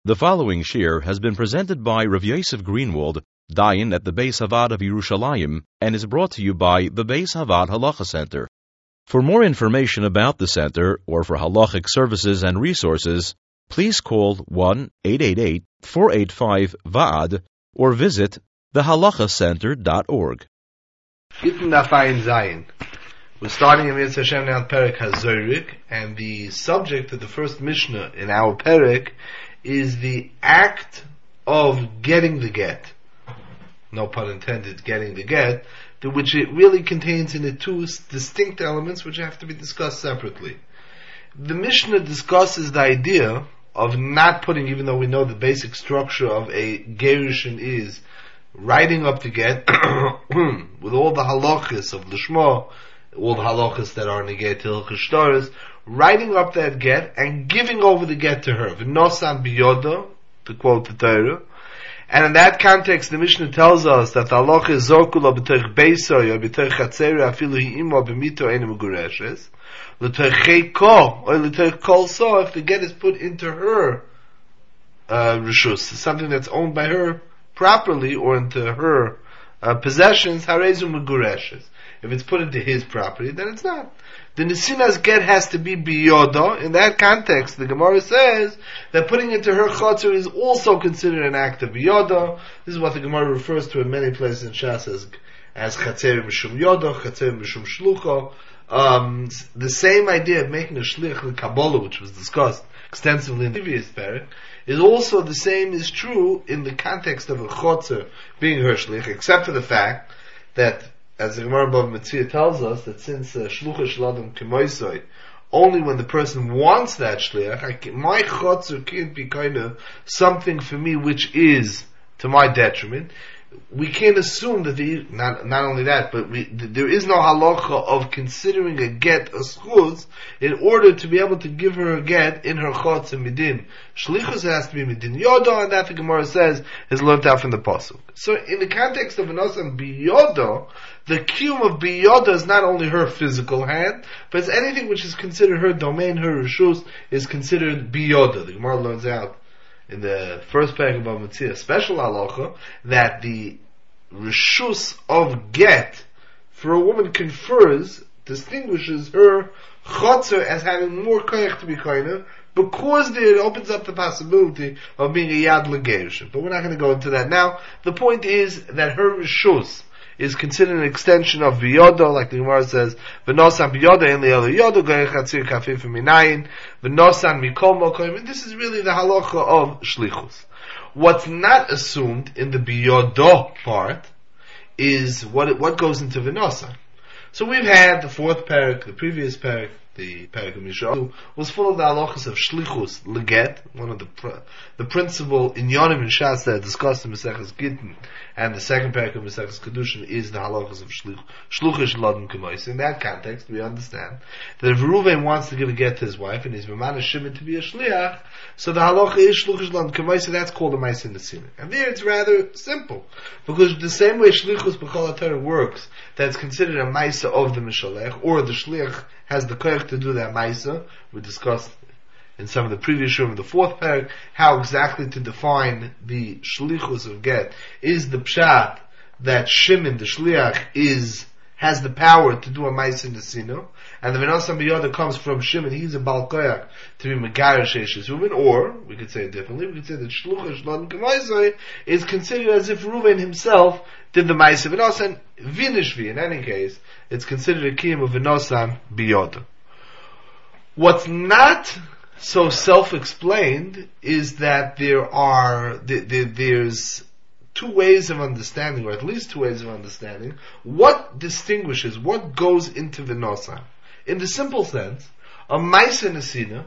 The following shir has been presented by Rav Yosef Greenwald, Dayan at the Beis Havad of Yerushalayim, and is brought to you by the Beis Havad Halacha Center. For more information about the center, or for halachic services and resources, please call 1-888-485-VAAD or visit thehalachacenter.org. Gittin Dafayin Zayin. We're starting in Mitzvah Hashem now Perek HaZorik, and the subject of the first Mishnah in our Perek is the act of getting the get. No pun intended, getting the get, to which it really contains in it two distinct elements which have to be discussed separately. The Mishnah discusses the idea of not putting, even though we know the basic structure of a gerushin is writing up the get with all the halachas of Lishma, all the halachas that are in the get till Hilchos, writing up that get and giving over the get to her. V'nosan biyoda, to quote the Torah. And in that context, the Mishnah tells us that the halacha is zorkula b'toich beisoy or b'toich chatzera afilu hi'imo b'mito ene megureshes. L'toich cheiko or l'toich kol so, if the get is put into her rishus, something that's owned by her properly or into her possessions, harezu megureshes. If it's put into his property, then it's not. The Nesina's get has to be biyoda. In that context, the Gemara says that putting into her chotzer is also considered an act of biyoda. This is what the Gemara refers to in many places in Shas as chatzer mishum yoda, chatzer mishum shlucha. The same idea of making a shlich in Kabbalah, which was discussed extensively in the previous parak, is also the same is true in the context of a chotzer being her shlich, except for the fact that, as the Gemara Bava Metzia tells us, that since shlucha shladam kemoisoi, only when the person wants that shliach, my chotzer can't be kind of something for me which is to my detriment. We can't assume that not only that, but there is no halacha of considering a get a schuz in order to be able to give her a get in her chotzer midin. Shlichus has to be midin yoda, and that the Gemara says is learned out from the pasuk. So in the context of an osam biyoda, the kiyum of biyoda is not only her physical hand, but it's anything which is considered her domain, her rishus, is considered biyoda. The Gemara learns out in the first parak of Bava Metzia, special halacha, that the rishus of get for a woman distinguishes her chotzer as having more koyach to be koyna, because there it opens up the possibility of being a yad legerushin. But we're not going to go into that now. The point is that her rishus is considered an extension of biyoda, like the Gemara says, v'nosan biyoda en li'elu yoda, goyech hatzir kafif minayin, v'nosan mikol mokoyim, and this is really the halacha of shlichus. What's not assumed in the biyoda part is what goes into v'nosan. So we've had the fourth parak, the previous parak, the parak of Mishael, was full of the halachas of shlichus, leget, one of the principal inyanim in Shas that are discussed in Maseches Gittin, and the second parak of Maseches Kedushin is the halachas of shluchish ladon k'mois. In that context, we understand that if Reuven wants to give a get to his wife, and he's b'mana shimon to be a shliach, so the halacha is shluchish ladon k'mois, so that's called a ma'aseh nesina. And there it's rather simple, because the same way shlichus b'chol HaTorah works, that's considered a ma'aseh of the mishalech, or the shliach has the koyach to do that ma'aseh. We discussed in some of the previous shurim, the fourth parak, how exactly to define the shlichus of get. Is the pshat that Shimon, the shliach, has the power to do a ma'aseh nesina, and the v'nosan biyoda comes from Shimon, he's a bal koyach to be megarish eshes Reuven, or, we could say it differently, we could say that shluchish ladon k'moisoi is considered as if Reuven himself did the ma'aseh v'nosan vinishvi. In any case, it's considered a kiyum of v'nosan biyoda. What's not so self-explained is that there's two ways of understanding, or at least two ways of understanding, what distinguishes, what goes into v'nosan. In the simple sense, a ma'aseh nesina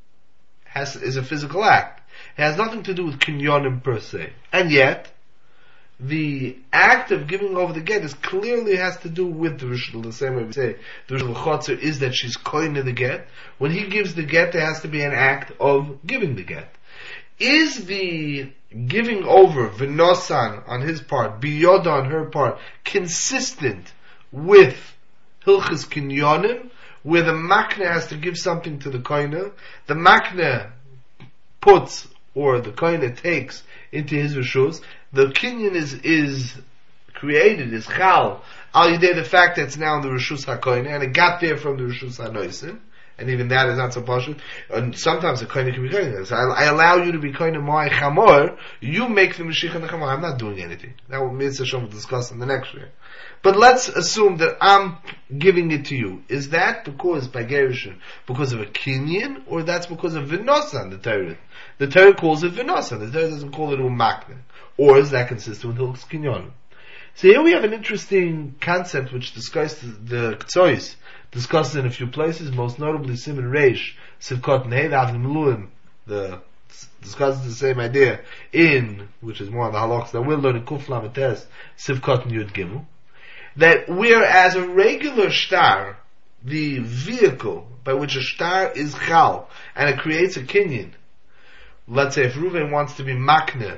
is a physical act. It has nothing to do with kinyonim per se. And yet, the act of giving over the get clearly has to do with the rishul. The same way we say the rishul chotzer is that she's koine the get. When he gives the get, there has to be an act of giving the get. Is the giving over v'nosan on his part, biyoda on her part, consistent with hilchas kinyonim, where the makna has to give something to the koine? The makna puts or the kohen takes into his reshus, the kinyan is created, is chal, al yidei the fact that it's now in the reshus hakohen, and it got there from the reshus hanoisin, and even that is not so pashut. And sometimes the kohen can be kohen. So I allow you to be kohen my chamor, you make the meshich on the chamor. I'm not doing anything. That will Mitzvah Shem will discuss in the next year. But let's assume that I'm giving it to you. Is that because by gerushin, because of a kinyan, or that's because of vinosan, the Torah? The Torah calls it vinosan. The Torah doesn't call it umakne. Or is that consistent with hilchos kinyan? So here we have an interesting concept which discusses the Ktsois, discussed in a few places, most notably Simon Reish, Sivkot Nei, the Avnei Miluim, discusses the same idea in, which is more on the halachas that we'll learn in Kuf Lamed Tes, Sivkot Yud Gimel, that whereas a regular shtar, the vehicle by which a shtar is chal, and it creates a kinyan, let's say if Reuven wants to be makne,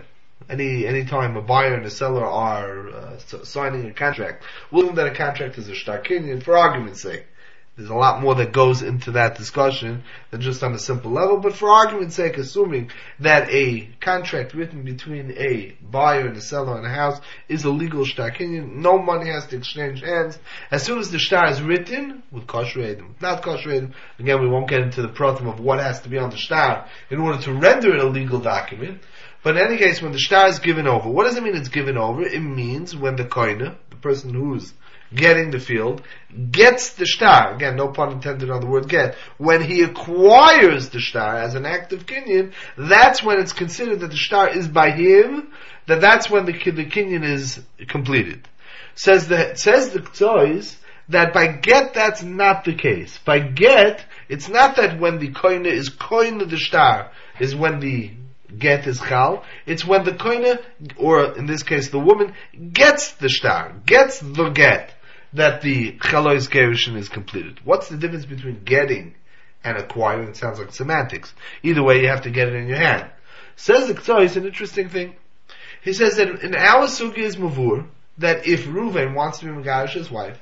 any time a buyer and a seller are signing a contract, we'll assume that a contract is a shtar kinyan for argument's sake. There's a lot more that goes into that discussion than just on a simple level, but for argument's sake, assuming that a contract written between a buyer and a seller in a house is a legal shtar kinyan, no money has to exchange hands. As soon as the shtar is written, with kosher edim, not kosher edim, again we won't get into the problem of what has to be on the shtar in order to render it a legal document, but in any case, when the shtar is given over, what does it mean it's given over? It means when the koine, the person who's getting the field, gets the shtar, again, no pun intended on the word get, when he acquires the shtar as an act of kinyan, that's when it's considered that the shtar is by him, that's when the kinyan is completed. Says the Ktsois that by get that's not the case. By get, it's not that when the koine is koine the shtar, is when the get is chal, it's when the koine, or in this case the woman, gets the shtar, gets the get, that the chalois gerushin is completed. What's the difference between getting and acquiring? It sounds like semantics. Either way, you have to get it in your hand. Says the Ktsois an interesting thing. He says that in our sugi is mavur, that if Reuven wants to be megarish his wife,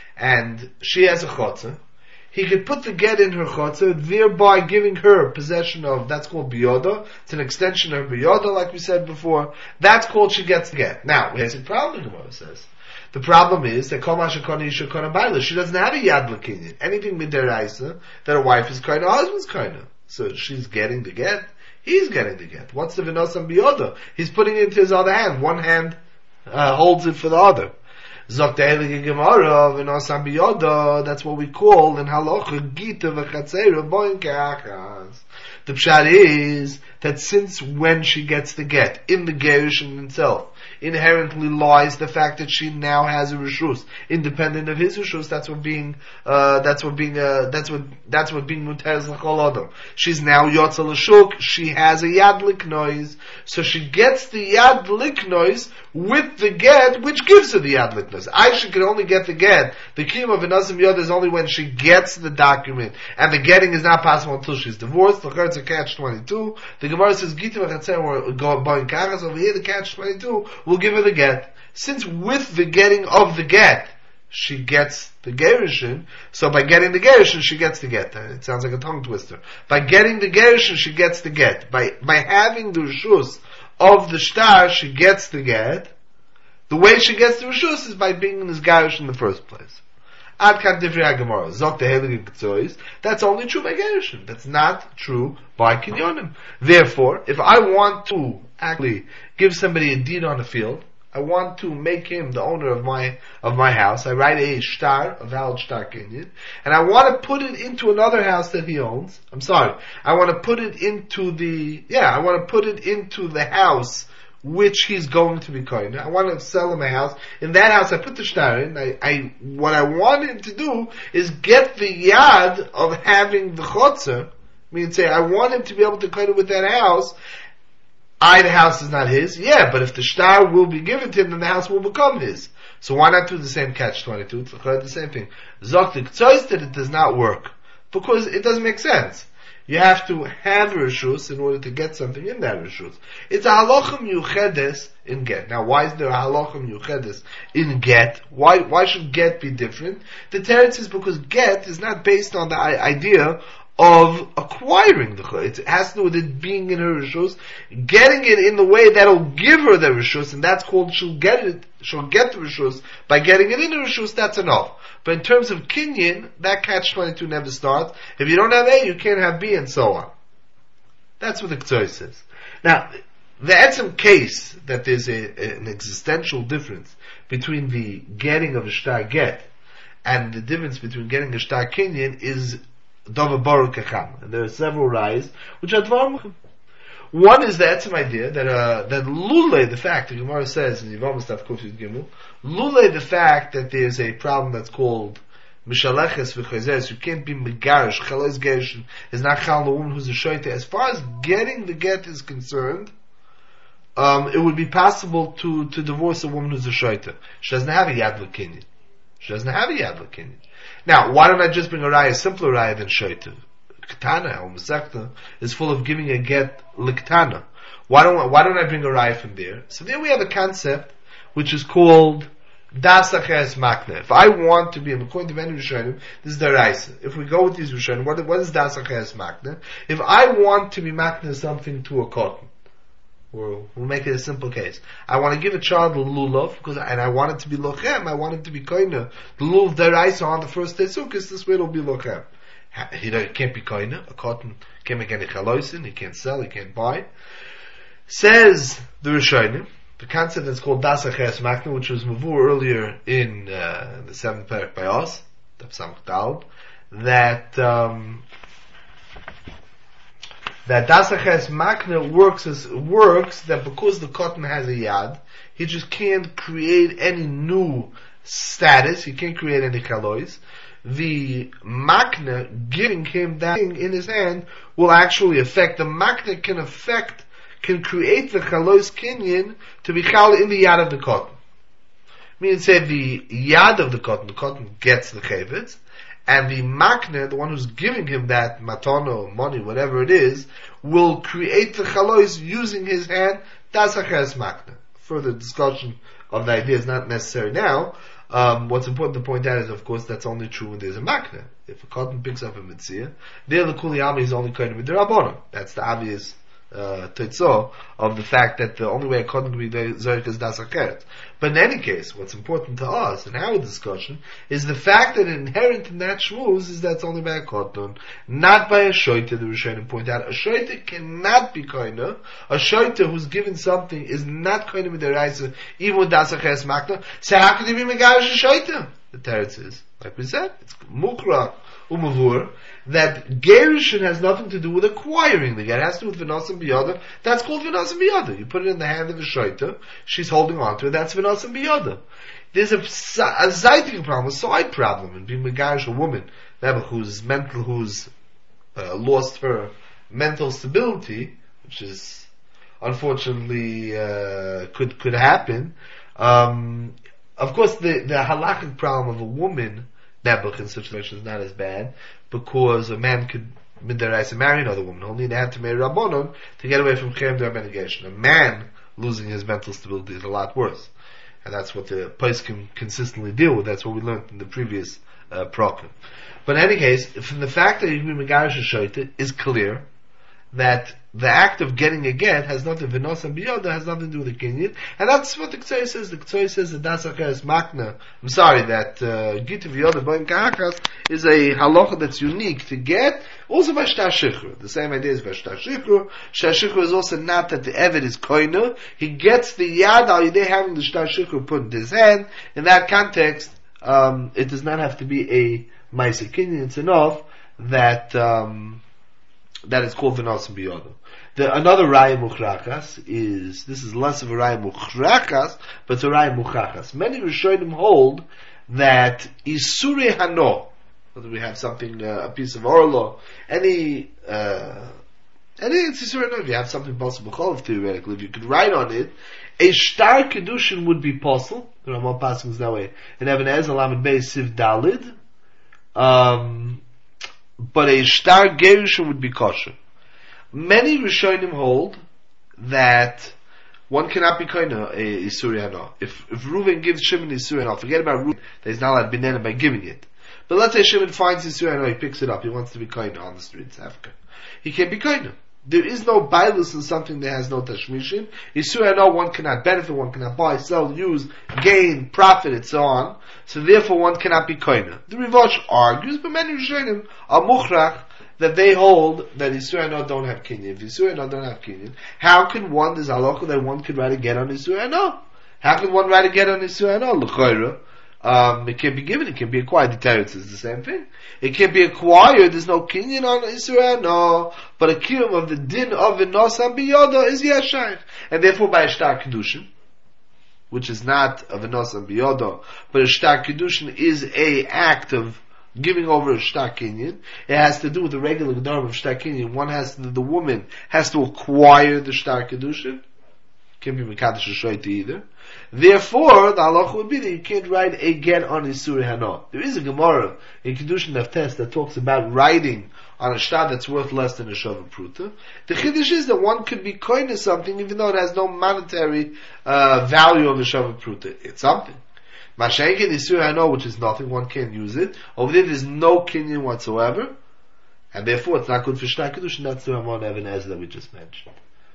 and she has a chotzer, he could put the get in her chotzer, thereby giving her possession of, that's called biyoda. It's an extension of biyoda, like we said before. That's called she gets the get. Now, here's the problem, the Gemara says. The problem is that kol mashakoni isha kona baila. She doesn't have a yad l'kinyan. Anything midiraisa that a wife is kind, a husband's kind. So she's getting the get. He's getting the get. What's the v'nosam biyoda? He's putting it into his other hand. One hand holds it for the other. Zok the Heilige Gemara v'nosam biyoda. That's what we call in halacha gita v'chatzera boin ke'achas. The pshat is that since when she gets the get in the gerushin itself, inherently lies the fact that she now has a reshus, independent of his reshus. That's what being muteres l'chol adam. She's now yotza l'shuk. She has a yad liknois, so she gets the yad liknois with the get, which gives her the yad liknois. She can only get the get. The kiyum of v'nazim yod is only when she gets the document, and the getting is not possible until she's divorced. The it's a catch-22. The Gemara says Gita v'chatzer or ba'in kachas. Over here, the catch-22 will give her the get. Since with the getting of the get, she gets the gerushin, so by getting the gerushin, she gets the get. It sounds like a tongue twister. By getting the gerushin, she gets the get. By having the reshus of the shtar, she gets the get. The way she gets the reshus is by being in this gerushin in the first place. Ad kan divrei HaGemara. Zok the Heilige Ktsois. That's only true by gerushin. That's not true by kinyonim. Therefore, if I want to actually give somebody a deed on a field, I want to make him the owner of my house. I write a shtar, a valid shtar kinyan, and I want to put it into another house that he owns. I want to put it into the house which he's going to be kohen. I want to sell him a house. In that house, I put the shtar in. What I want him to do is get the yad of having the chotzer. Say, I want him to be able to kohen with that house. The house is not his. Yeah, but if the shtar will be given to him, then the house will become his. So why not do the same catch-22? It's the same thing. Zok the Ktsois that it does not work. Because it doesn't make sense. You have to have reshus in order to get something in that reshus. It's a halacha miuchedes in get. Now, why is there a halacha miuchedes in get? Why should get be different? The teretz is because get is not based on the idea of acquiring the chayt. It has to do with it being in her rishus, getting it in the way that'll give her the rishus, and that's called she'll get the rishus by getting it in the rishus, that's enough. But in terms of kinyan, that catch-22 never starts. If you don't have A, you can't have B, and so on. That's what the Ktsoy says. Now, that's some case that there's an existential difference between the getting of a shtar get and the difference between getting a shtar kinyan is Dova Baruch Echam. And there are several rayas which are Dvar. One is the etzem idea that Lule, the fact, the Gemara says in Yivam Stav Kuf Yud Gimel, Lule, the fact that there's a problem that's called Mishaleches v'chayzes, you can't be megarish, Chalois Gerish is not chal the woman who's a shoyte. As far as getting the get is concerned, it would be possible to divorce a woman who's a shoyte. She doesn't have a yad l'kinyan. Now, why don't I just bring a raya, simpler raya than shoyte? Ketana or Masechta is full of giving a get liktana. Why don't I bring a raya from there? So there we have a concept which is called das acheres makna. If I want to be, according to many Rishonim, this is the Raisa. If we go with these Rishonim, what is das acheres makna? If I want to be makna something to a cotton, we'll make it a simple case. I want to give a child a lulav, and I want it to be lochem, I want it to be koina. The lulav deraisa on the first day sukkos, this way it'll be lochem. He can't be koina, a cotton can't make any chaloisin, he can't sell, he can't buy. Says the Rishonim, the concept that's called das acheres makna, which was mavur earlier in the 7th parak by us, that das acheres makna works that because the cotton has a yad, he just can't create any new status, he can't create any chalois. The makna giving him that thing in his hand will actually affect, the makna can create the chalois kinyan to be chal in the yad of the cotton. Meaning, say the yad of the cotton gets the chevetz, and the makna, the one who's giving him that matono, money, whatever it is, will create the chalois using his hand. Das acheres makna. Further discussion of the idea is not necessary now. What's important to point out is, of course, that's only true when there's a makna. If a cotton picks up a mitzvah, there the kuliyami is only kohen with the rabbanon. That's the obvious tetzah of the fact that the only way a cotton can be zorik is das acheret. But in any case, what's important to us in our discussion is the fact that inherent in that shmuz is that it's only by a cotton, not by a shoyte. The Rishonim point out a shoyte cannot be koina. A shoyte who's given something is not koina with the raisa, even with das acheres makna. So how can he be megarish a shoyte? The teretz is, like we said, it's mukra umavur, that gerushin has nothing to do with acquiring the get. It has to do with v'nasim biyada. That's called v'nasim biyada. You put it in the hand of the shoyta, she's holding on to it, that's v'nasim biyada. There's a zayting problem, a side problem in being megarish a woman who's lost her mental stability, which is unfortunately could happen. Of course, the halachic problem of a woman nebuch in such a situation is not as bad, because a man could midaraisa marry another woman. Only they had to marry rabbanon to get away from cherem derabbenegation. A man losing his mental stability is a lot worse, and that's what the poskim consistently deal with. That's what we learned in the previous program. But in any case, from the fact that you can be megarish a shoyte is clear that the act of getting a get has nothing, v'nos and biyoda has nothing to do with the kinyan, and that's what the Ktsoy says. The Ktsoy says that das acheres makna, that gita v'yoda boim ka'achas is a halacha that's unique to get, also by shtar shichur. The same idea is by shtar shichur. Shtar shichur is also not that the eved is koina, he gets the yad al yidei having the shtar shichur put in his hand. In that context, it does not have to be a ma'aseh kinyan, it's enough that is called v'nos and biyoda. Another raya muchrachas this is less of a raya muchrachas, but it's a raya muchrachas. Many Rishonim hold that isure hano, whether we have something, a piece of orlo, any it's isure hano, if you have something possible b'chol, theoretically, if you could write on it, a shtar kedushin would be possible. The Ramah passing is that way. In Even Ezer Lamed Beis Siv Dalid, but a shtar gerushin would be kosher. Many Rishonim hold that one cannot be koina a Isuri Hana. If Reuven gives Shimon Isuri Hana, forget about Reuven, that he's not allowed binena by giving it. But let's say Shimon finds his Surah, he picks it up, he wants to be koine on the streets, Africa. He can't be koine. There is no bailus in something that has no tashmishin. Yisur no, one cannot benefit, one cannot buy, sell, use, gain, profit, and so on. So therefore one cannot be koine. The Rivosh argues, but many Rishonim are muchrach, that they hold that Yisur no don't have kinyan. If Yisur no don't have kinyan, how can one, there's halakha that one could write a get on Yisur no? How can one write a get on Yisur no? L'chayra. It can be given, it can be acquired. The teretz is the same thing. It can be acquired, there's no kinyan on Israel, no. But a kiyum of the din of V'nosam biyoda is yashayich. And therefore by a shtar kedushin, which is not a V'nosam biyoda, but a shtar kedushin is a act of giving over a shtar kinyan. It has to do with the regular norm of shtar kinyan. The woman has to acquire the shtar kedushin. Can't be mekadosh shoyte either. Therefore, the halacha would be that you can't write a get on Isur Hana. There is a Gemara in Kedushin Neftes that talks about writing on a shtar that's worth less than a Shavah Pruta. The Chiddush is that one could be koine something even though it has no monetary value of a Shavah Pruta. It's something. Mashenkin Isur Hana, which is nothing, one can't use it. Over there's no kinyan whatsoever. And therefore it's not good for shtar Kedushin. That's the Ramon Even Ezra that we just mentioned.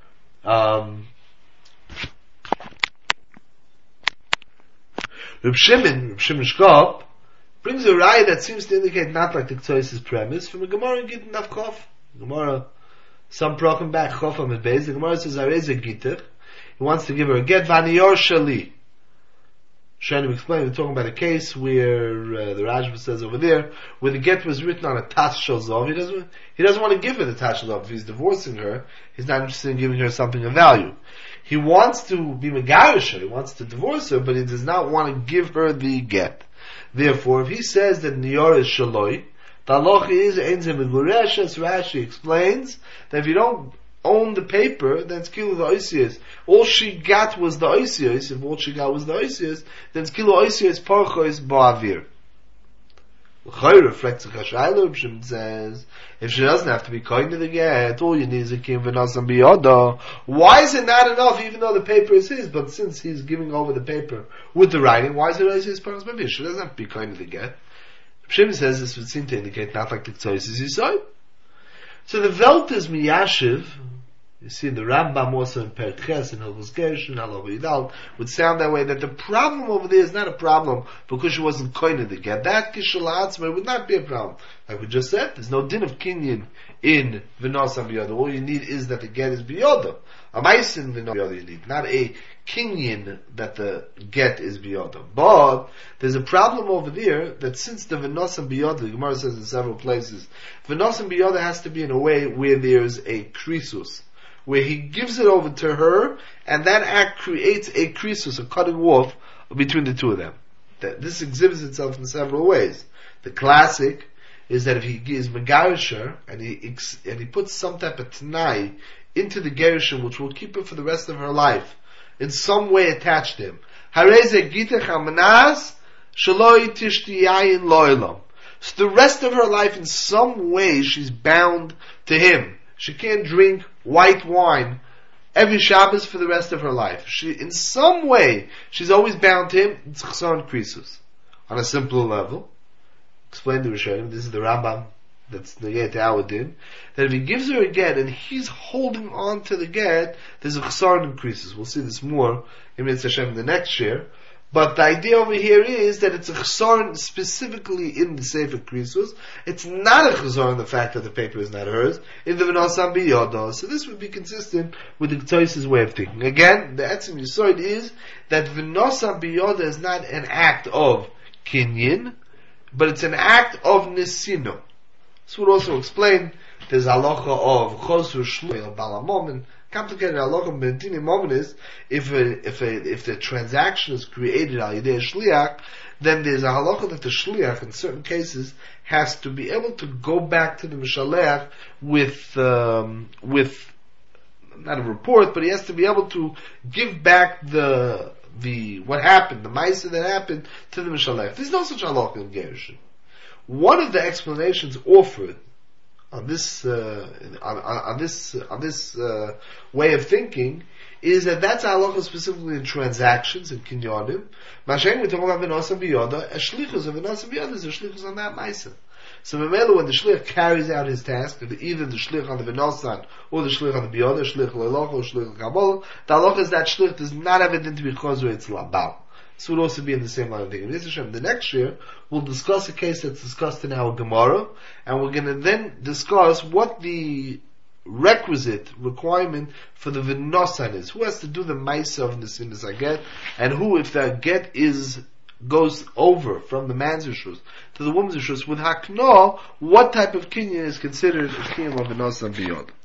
Reb Shimon Shkop brings a raya that seems to indicate not like the Ktsois' premise from a Gemara in Gittin of Chof. Gemara, some prokim back Chof on the base. The Gemara says, Areze Gitter. He wants to give her a get, Vaniyor Shali. Shanim explained, we're talking about a case where the Rajva says over there, where the get was written on a Tash Shalzov. He doesn't want to give her the Tash Shalzov. If he's divorcing her, he's not interested in giving her something of value. He wants to be megarish her, he wants to divorce her, but he does not want to give her the get. Therefore, if he says that Niyor is Shaloi, the halacha is Einze Megureshes. Rashi explains that if you don't own the paper, then it's Kilu the Oisius. All she got was the Oisius. If all she got was the Oisius, then it's Kilu Oisius Parchois Ba'avir. L'chayr reflects a Chashayla. Shimon says, if she doesn't have to be koine to the get, all you need is a kim v'nosam biyoda. Why is it not enough, even though the paper is his? But since he's giving over the paper with the writing, why is it Oisius Parchois Ba'avir? She doesn't have to be koine to the get. Shimon says this would seem to indicate not like the Ktsois is Yisai. So the Welt is Miyashiv. You see the Rambam also in Perches and Hilchos Gershon, Halav Yidal, would sound that way, that the problem over there is not a problem because she wasn't koine the get. That Kishalatzmer would not be a problem. Like we just said, there's no din of kinyan in V'nosam Biyoda. All you need is that the get is Biyoda. A Maisin V'nosam Biyoda you need, not a kinyan that the get is Biyoda. But there's a problem over there that since the V'nosam Biyoda, the Gemara says in several places, V'nosam Biyoda has to be in a way where there's a krisus, where he gives it over to her, and that act creates a krisus, a cutting off between the two of them. This exhibits itself in several ways. The classic is that if he gives Megarisha, and he puts some type of Tanai into the Gerishim, which will keep her for the rest of her life, in some way attached to him. Hareze Gitech Amanas, Shaloi Tishtiyayin Loilam. So the rest of her life, in some way, she's bound to him. She can't drink white wine every Shabbos for the rest of her life. In some way, she's always bound to him. It's Chassan Krisus. On a simpler level, explain to Rishonim, this is the Rambam that's negate to our din, that if he gives her a get and he's holding on to the get, there's a Chassan Krisus. We'll see this more in Mitzvah Hashem the next year. But the idea over here is that it's a chesar specifically in the Sefer Krisus. It's not a chesar in the fact that the paper is not hers, in the V'nosam Biyoda. So this would be consistent with the Ktsois' way of thinking. Again, the Etzim Yisoid is that V'nosam Biyoda is not an act of kinyin, but it's an act of nisino. This would also explain there's halacha of chosur shluy balamomin. Complicated halacha b'dini moment is if the transaction is created al yidei shliach, then there's a halacha that the shliach in certain cases has to be able to go back to the mishalech with not a report, but he has to be able to give back the what happened, the ma'aseh that happened to the mishalech. There's no such halacha in Gerushin. One of the explanations offered on this way of thinking is that that's halacha specifically in transactions, in kinyonim. Mashen, we're talking about v'nosan b'yoda, a shlichus of v'nosan b'yoda is a shlichus on that ma'isa. So Mamela, when the shlich carries out his task, either the shlich on the v'nosan, or the shlich on the b'yoda, shlich l'elocha, or shlich l'kabolah, the halacha is that shlich does not have it to be chosur, it's labal. This would also be in the same line of thinking. The next year, we'll discuss a case that's discussed in our Gemara, and we're going to then discuss what the requirement for the v'nosan is. Who has to do the ma'isa of this in this get, and who, if the get goes over from the man's rishus to the woman's rishus with hakno, what type of kinyan is considered a kinyan of v'nosan b'yod.